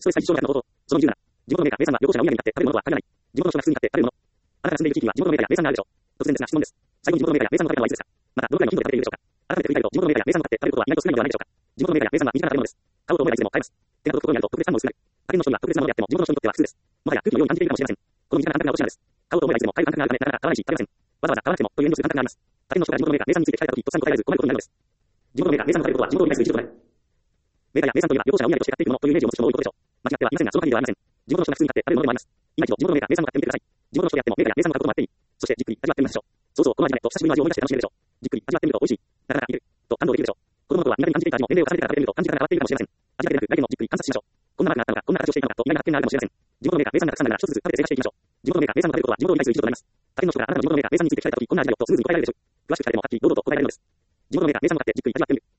ストレス解消の方法。その20な。地元のメーカー、名産は旅行者のお土産になって食べるものとは限らない。地元の人が普通に買って食べるもの。あなたが住んでいる地域には地元のメーカーや名産があるでしょう。突然ですが質問です。最後に地元のメーカーや名産を食べたのはいつですか。また、どのくらいの頻度で食べているでしょうか。改めて振り返ると、地元のメーカーや名産を買って食べることは意外と少ないのではないでしょうか。地元のメーカーや名産は身近な食べ物です。買おうと思えばいつでも買えます。手が届くことになると特別感も薄まる。他県の人には特別なものであっても地元の人にとっては普通です。もはや空気のように感じているかもしれません。この身近な感覚が落ちなんです。買おうと思えばいつでも買える感覚があるため、なかなか買わないし食べません。わざわざ買わなくてもという遠慮する感覚があります。他県の人が地元のメーカー、名産について聞かれたとき、とっさに答えられず困ることになるのです。地元のメーカー、名産を食べることは地元を理解する一助となる。メーカーや名産といえば旅行者がお土産として買っていくものというイメージを持つ人も多いことでしょう。間違ってはいませんが、その限りではありません。地元の人が普通に買って食べるものでもあります。今一度地元のメーカー、名産を買ってみてください。地元の人であってもメーカーや名産を買うこともあっていい。そしてじっくり味わってみましょう。そうそう、この味ねと久しぶりの味を思い出して楽しめるでしょう。じっくり味わってみると美味しい。なかなかいる。と感動できるでしょう。子供の頃は苦手に感じていた味も年齢を重ねてから食べてみると感じ方が変わっているかもしれません。味だけでなく来年もじっくり観察しましょう。こんなマークがあったのか、こんな形をしていたのかと意外な発見があるかもしれません。地元のメーカー、名産がたくさんなら一つずつ食べて正解していきましょう。地元のメーカー、名産を食べることは地元を理解する一助となります。他県の人があなたの地元のメーカー、名産について聞かれたとき、こんな味だよとスムーズに答えられるでしょう。詳しく聞かれてもはっきり堂々と答えられるのです。地元のメーカー、名産を買ってじっくり味わってみる。